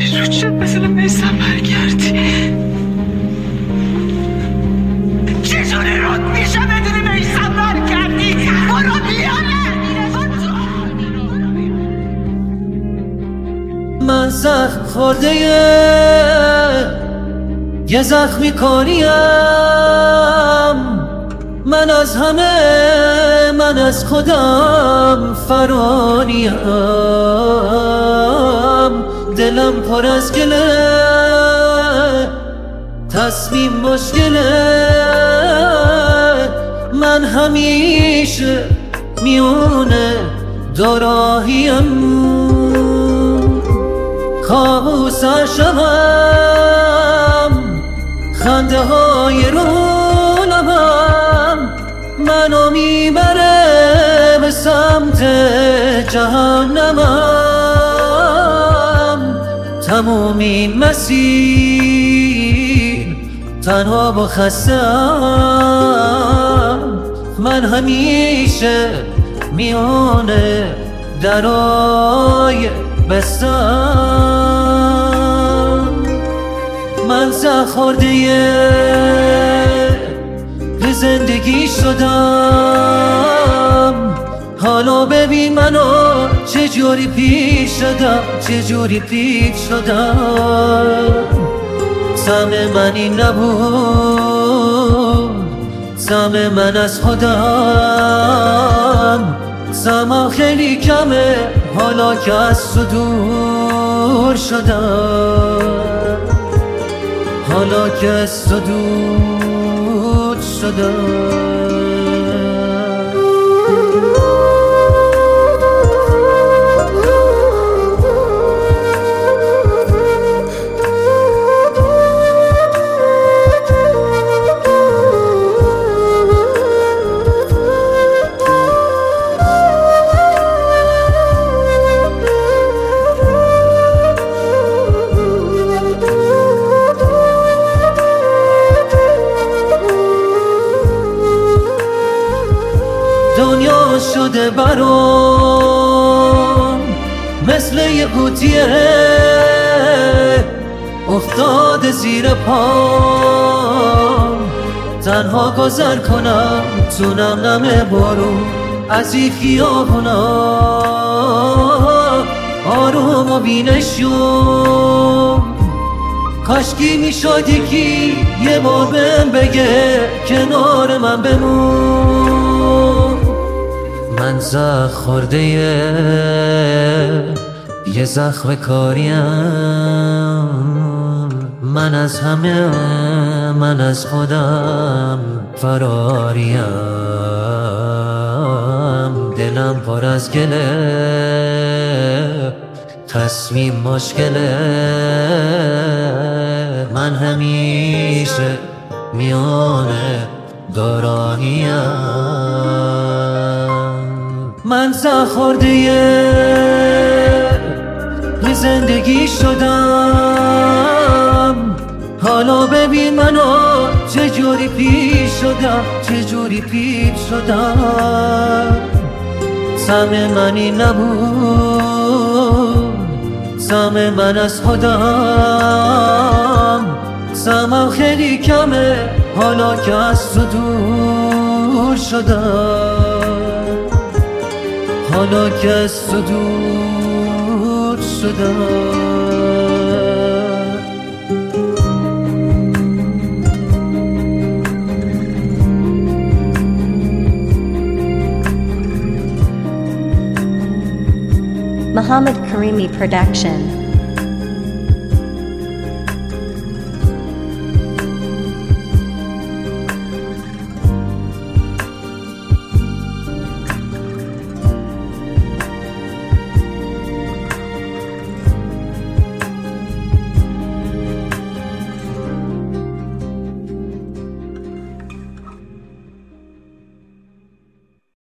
زود شد مثل میسم برگردی. چجوری رود میشه بدونی میسم برگردی؟ برو بیانه. من زخم خورده یه زخمی کاریم، من از همه، من از خودم فراریم. دلم پر از گله، تصمیم مشکله. من همیشه میونه دوراهیم، کابوس شبم، خنده های رو لبم منو میبره به سمت جهنمم. تموم این مسیر تنها با خستم، من همیشه میونه درای بستم. من زخم خورده به زندگی شدم، حالا ببین منو چجوری پیش شدم، چجوری پیش شدم. سهم من این نبود، سهم من از خودم. سهمم خیلی کمه حالا که از تو دور شدم، حالا که از تو دور شدم. دنیا شده برام مثل یه قوطیه، افتاده زیر پام. تنها گذر کنم تو نم بارون از این خیابونا، آروم و بینشون. کاشکی میشد یکی یه بار بهم بگه کنار من بمون. من زخم خورده یه زخم کاریم، من از همه، من از خودم فراریم. دلم پر از گله، تصمیم مشکله. من همیشه میونه دوراهیم. من زخم خورده به زندگی شدم، حالا ببین منو چجوری پیش شدم، چجوری پیش شدم. سهم من این نبود، سهم من از خودم. سهمم خیلی کمه حالا که از تو دور شدم، حالا که از تو دور شدم. Muhammad Karimi Production.